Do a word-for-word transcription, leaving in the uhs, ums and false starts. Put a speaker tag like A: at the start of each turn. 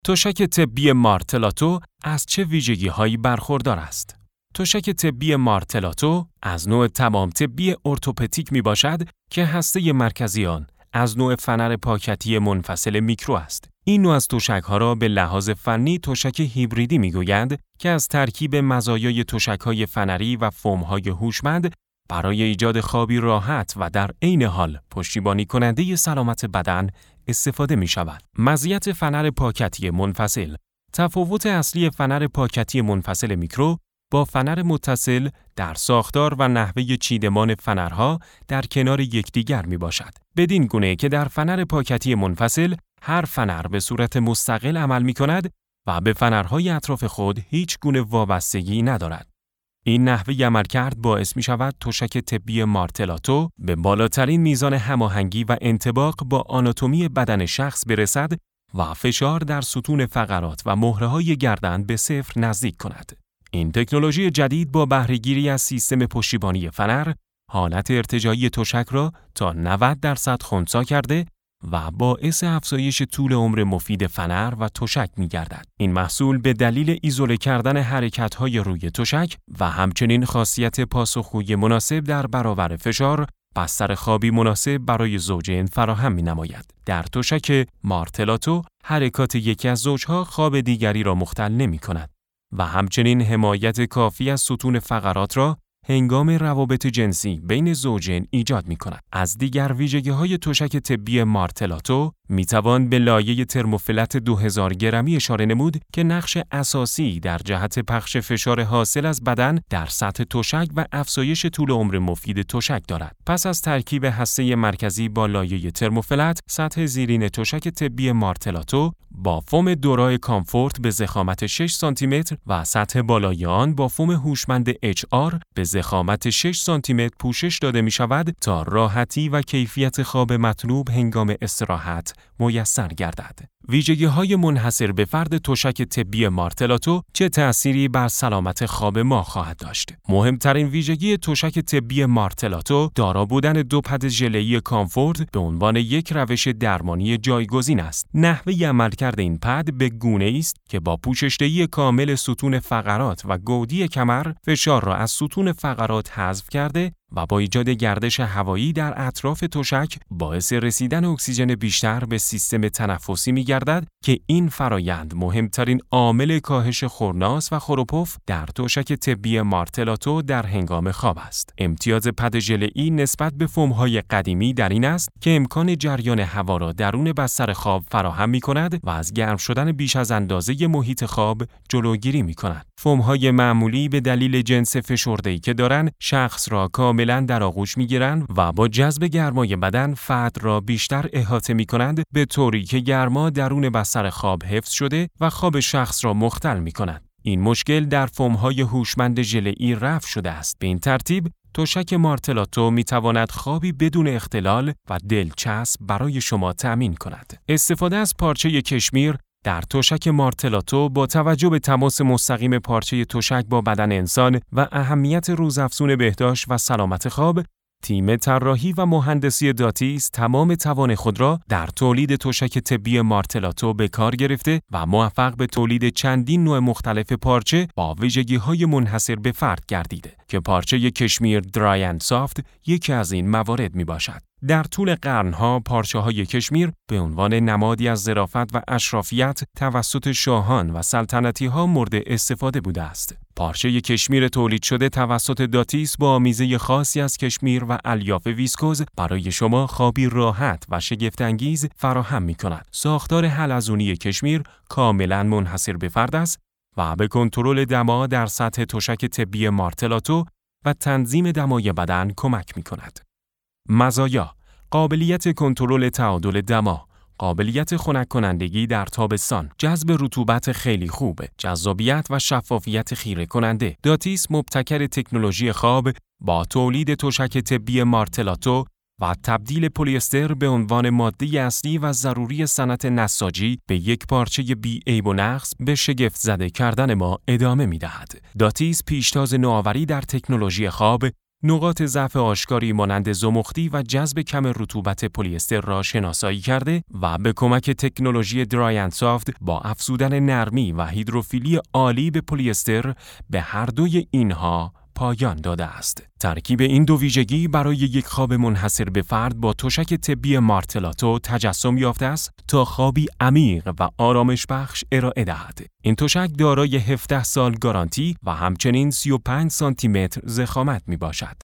A: تشک طبی مارتلاتو از چه ویژگی‌هایی برخوردار است؟ تشک طبی مارتلاتو از نوع تمام طبی ارتوپدیک میباشد که هسته مرکزی آن از نوع فنر پاکتی منفصل میکرو است. این نوع از تشک‌ها را به لحاظ فنی تشک هیبریدی میگویند که از ترکیب مزایای تشک‌های فنری و فوم‌های هوشمند برای ایجاد خوابی راحت و در عین حال پشتیبانی کننده سلامت بدن استفاده می شود. مزیت فنر پاکتی منفصل. تفاوت اصلی فنر پاکتی منفصل میکرو با فنر متصل در ساختار و نحوه چیدمان فنرها در کنار یکدیگر می باشد. بدین گونه که در فنر پاکتی منفصل هر فنر به صورت مستقل عمل می کند و به فنرهای اطراف خود هیچ گونه وابستگی ندارد. این نحوه عملکرد باعث می شود تشک طبی مارتلاتو به بالاترین میزان هماهنگی و انطباق با آناتومی بدن شخص برسد و فشار در ستون فقرات و مهره‌های گردن به صفر نزدیک کند. این تکنولوژی جدید با بهره‌گیری از سیستم پشتیبانی فنر، حالت ارتجاعی تشک را تا نود درصد خنثی کرده و باعث افزایش طول عمر مفید فنر و تشک می‌گردد. این محصول به دلیل ایزوله کردن حرکت‌های روی تشک و همچنین خاصیت پاسخگویی مناسب در برابر فشار، بستر خوابی مناسب برای زوجین فراهم می‌نماید. در تشک مارتلاتو، حرکات یکی از زوجها خواب دیگری را مختل نمی‌کند و همچنین حمایت کافی از ستون فقرات را هنگام روابط جنسی بین زوجین ایجاد می کند. از دیگر ویژگی‌های تشک طبی مارتلاتو می توان به لایه ترموفلت دو هزار گرمی اشاره نمود که نقش اساسی در جهت پخش فشار حاصل از بدن در سطح تشک و افزایش طول عمر مفید تشک دارد. پس از ترکیب هسته مرکزی با لایه ترموفلت، سطح زیرین تشک طبی مارتلاتو با فوم دورای کامفورت به ضخامت شش سانتی متر و سطح بالای آن با فوم هوشمند اچ آر به ضخامت شش سانتی متر پوشش داده می شود تا راحتی و کیفیت خواب مطلوب هنگام استراحت میسر گردد. ویژگی‌های منحصر به فرد تشک طبی مارتلاتو چه تأثیری بر سلامت خواب ما خواهد داشت؟ مهمترین ویژگی تشک طبی مارتلاتو دارا بودن دو پد ژله‌ای کامفورت به عنوان یک روش درمانی جایگزین است. نحوه عملکرد این پد به گونه‌ای است که با پوشش‌دهی کامل ستون فقرات و گودی کمر فشار را از ستون فقرات حذف کرده و با ایجاد گردش هوایی در اطراف تشک باعث رسیدن اکسیژن بیشتر به سیستم تنفسی می‌گردد که این فرایند مهمترین عامل کاهش خورناس و خروپف در تشک طبی مارتلاتو در هنگام خواب است. امتیاز پد ژله‌ای نسبت به فوم‌های قدیمی در این است که امکان جریان هوا را درون بستر خواب فراهم می‌کند و از گرم شدن بیش از اندازه محیط خواب جلوگیری می‌کند. فوم‌های معمولی به دلیل جنس فشرده‌ای که دارند شخص را کاملا در آغوش می‌گیرند و با جذب گرمای بدن فرد را بیشتر احاطه می‌کنند، به طوری که گرما درون بستر خواب حفظ شده و خواب شخص را مختل می‌کند. این مشکل در فوم‌های هوشمند ژله‌ای رفع شده است. به این ترتیب تشک مارتلاتو می‌تواند خوابی بدون اختلال و دلچسب برای شما تأمین کند. استفاده از پارچه کشمیر در تشک مارتلاتو با توجه به تماس مستقیم پارچه تشک با بدن انسان و اهمیت روزافزون بهداشت و سلامت خواب، تیم طراحی و مهندسی داتیس تمام توان خود را در تولید تشک طبی مارتلاتو به کار گرفته و موفق به تولید چندین نوع مختلف پارچه با ویژگی‌های منحصر به فرد گردیده که پارچه کشمیر درای اند سافت یکی از این موارد میباشد. در طول قرنها پارچه‌های کشمیر به عنوان نمادی از ظرافت و اشرافیت توسط شاهان و سلطنتی‌ها مورد استفاده بوده است. پارچه کشمیر تولید شده توسط داتیس با آمیزه خاصی از کشمیر و الیاف ویسکوز برای شما خوابی راحت و شگفت‌انگیز فراهم می‌کند. ساختار حلزونی کشمیر کاملاً منحصر به فرد است و به کنترل دما در سطح تشک طبی مارتلاتو و تنظیم دمای بدن کمک می‌کند. مزایا: قابلیت کنترل تعادل دما، قابلیت خنک کنندگی در تابستان، جذب رطوبت خیلی خوبه، جذابیت و شفافیت خیره کننده. داتیس مبتکر تکنولوژی خواب با تولید تشک طبی مارتلاتو و تبدیل پلی استر به عنوان ماده اصلی و ضروری صنعت نساجی به یک پارچه بی عیب و نقص به شگفت زده کردن ما ادامه می‌دهد. داتیس پیشتاز نوآوری در تکنولوژی خواب نقاط ضعف آشکاری مانند زمختی و جذب کم رطوبت پلی‌استر را شناسایی کرده و به کمک تکنولوژی درای اند سافت با افزودن نرمی و هیدروفیلی عالی به پلی‌استر به هر دوی اینها پایان داده است. ترکیب این دو ویژگی برای یک خواب منحصر به فرد با تشک طبی مارتلاتو تجسم یافته است تا خوابی عمیق و آرامش بخش ارائه دهد. این تشک دارای هفده سال گارانتی و همچنین سی و پنج سانتی متر ضخامت می باشد.